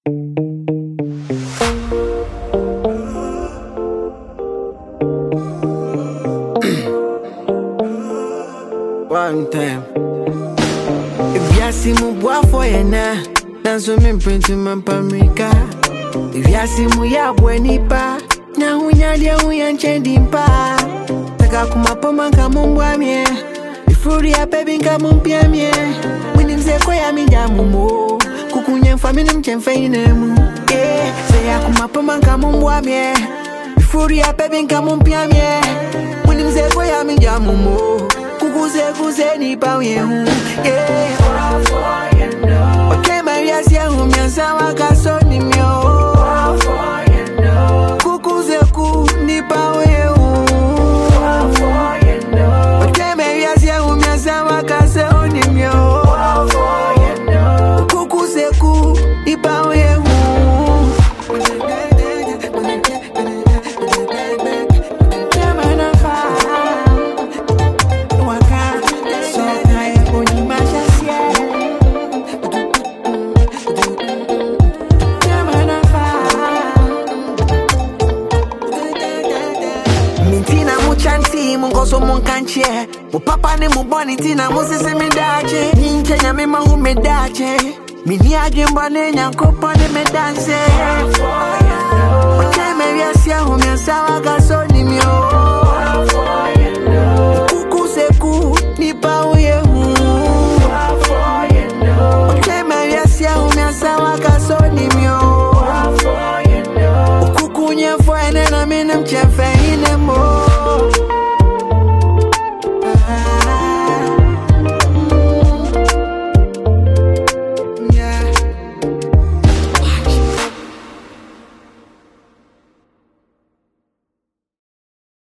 One time. If you see me boy for you now, dance with me print to my Pamrika. If you see me ya boy nipa, na hunya dia hunya chendimpa. Taka kumapa manka mumbwa mie, ifuri ya baby nka mumpia mie. Wini mse kwa ya minja mumo, kukunya mfamini mchemfe inemu. Say ya kumapa manka mumbwa mie, ifuri ya baby nka mumpia mie. Wini mse kwa ya minja mumo. Kuze ni pa yehu, yeah. Okay, Maria siya humyansa wakaso ni myo. Kukuze ku ni pa yehu. Okay, Maria siya humyansa wakaso ni myo. Kukuze ku ni pa yehu. So mon kanche mo papa ne mo boni tina mo sese me dache ninche nya me ma hu me dache mi ni agimba ne nyankopo ne me dance o che me via sia hu me sawa ga so ni mi o kuku se ku ni pa